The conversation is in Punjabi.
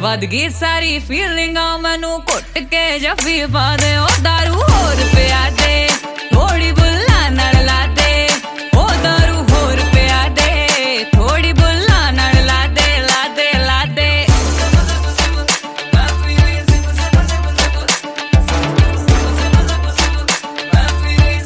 ਵੱਧ ਗਈ ਸਾਰੀ ਫੀਲਿੰਗਾਂ ਮੈਨੂੰ ਘੁੱਟ ਕੇ ਜੱਫੀ ਪਾ ਦੇ ਉਹ ਦਾਰੂ ਹੋਰ ਪਿਆ ਦੇ